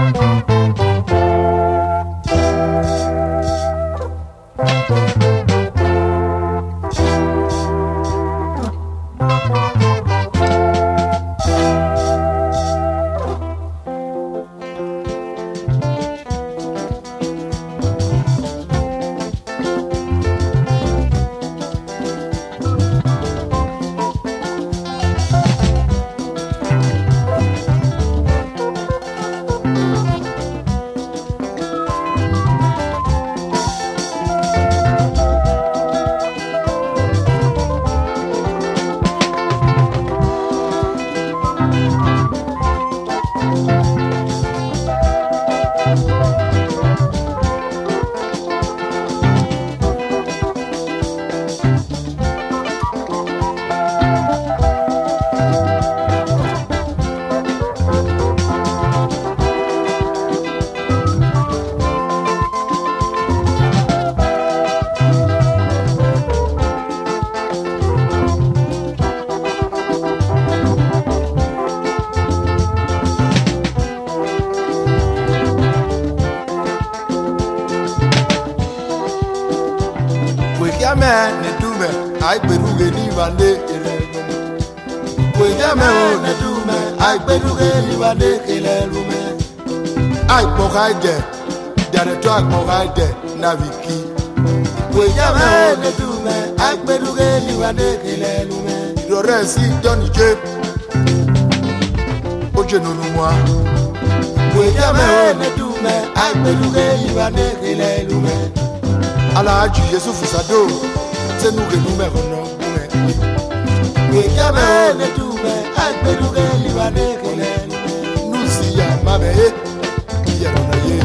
I beruge ni vande ele. Wejame o ne dume, I beruge ni vande ele lume. I pogaide, dare to pogaide naviki. Wejame o ne dume, I beruge ni vande ele lume. Lore si Johnny J. Oje no moi. Wejame o ne dume, I beruge ni vande ele lume. Ala ju Yesu fusado. C'est nous que nous mettons. Oui, jamais ne tout mais avec nous les libanais nous si à ma mère il y a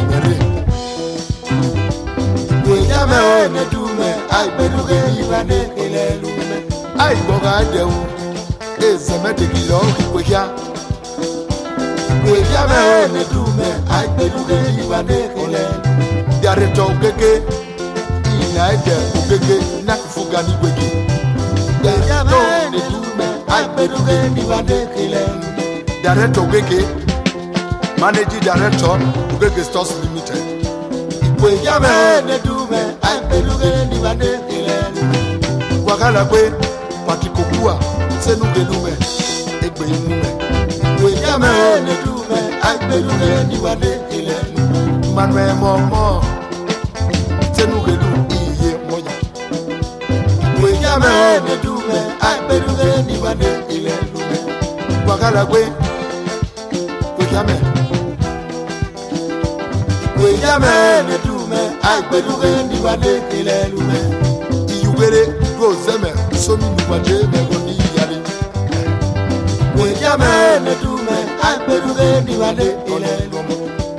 oui, jamais ne tout mais avec nous les libanais aïe boga de et ça met des kilos oui, jamais ne tout mais avec nous les libanais derrière ton kéké Naide ugege nakufugani gwegi Yame ne dume Aiberuge ni vande kile Director ugege Managing Director Ugege Stores Limited Ikwe yame ne dume Aiberuge ni vande kile Wakala kwe Patikokua Senuge dume Egbe inume Ikwe yame ne dume Aiberuge ni vande kile Manwe momo Senuge dume Yame ne dume, I beruge ni vande ile lume. Wakala kwe, yame. Yame ne dume, I beruge ni vande ile lume. Iyugere go zeme, somi nuwaje megoni yale. Yame ne dume, I beruge ni vande ile lume.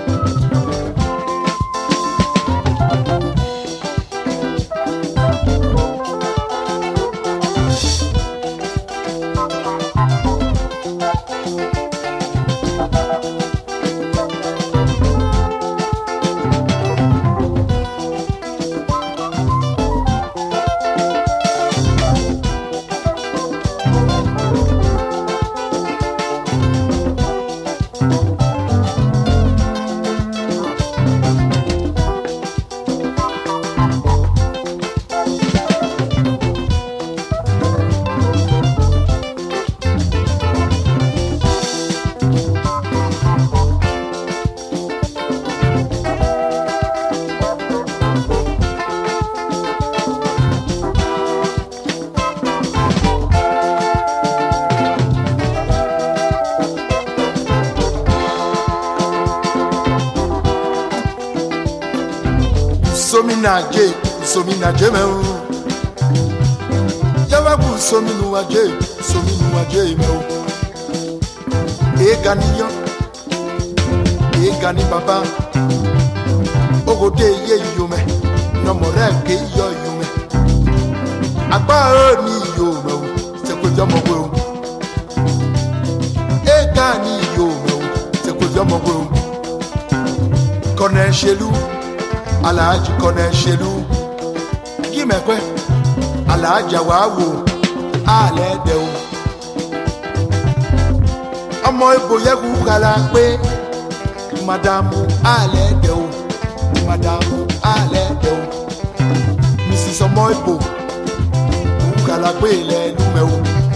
Somina jeme o Yawa ku sominu waje me o E gani baba Ogode ye yume No more ke yo yume Agba o ni yo me o Se ko jomo gbe o E gani yo me o Se ko jomo gbe o Kone shelu Alaji kone shelu Mekwe alaja wawo ale de o Ọmọ ibo ye ku kala pe Madamu Aledeo, Madamu Aledeo, Mrs. Omoibo, Ukalabele Numeo,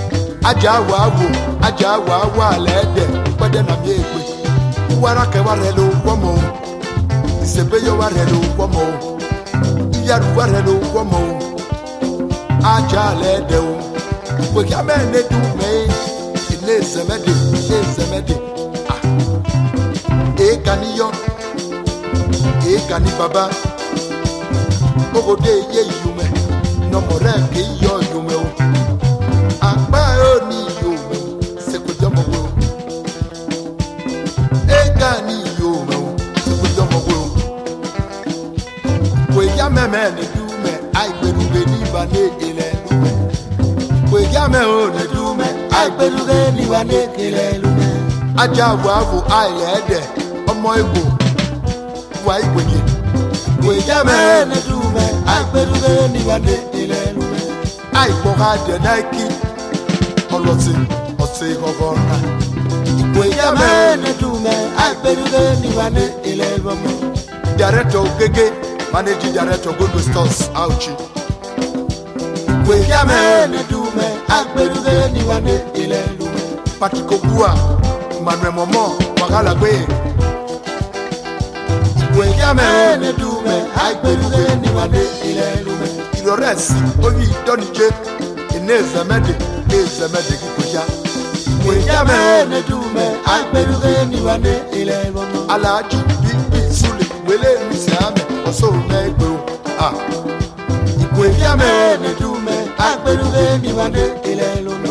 Ajawa Lede, Badena Mekwe, Warake Warelo, Womo, Sebeyo Warelo, Womo, Yaru Warelo, Womo, Ajaledeo, Wakamene do me, Nezemedi, Ekaniyo, Ekani Baba, Ogode ye yume, no more ke yo yume, Akba oni yume, Sekudomo, Ekani yume, Sekudomo, we yameme ne dume, I beruge ni bane ele, we yame o ne dume, I beruge ni bane ele, Ajawabu Ailede. Omoibo, why would you? We jamen a dume, I better anyone illume. I forgot the Nike or Lotting or say Hogona. We jamen a dume, I better anyone illume. Director Gege, managing director go to stores, ouchie. We jamen a dume, I better anyone illume. Patiko Bua, Manuel Momo, Magala Bay. We yamen do me, I better anyone illume. Ilores, only Donny in is a medic, Kuja. We yamen do me, I better anyone illume. Alaji, big Suli, Willie, Missiame, or so make go. We yamen do me, I better anyone illume.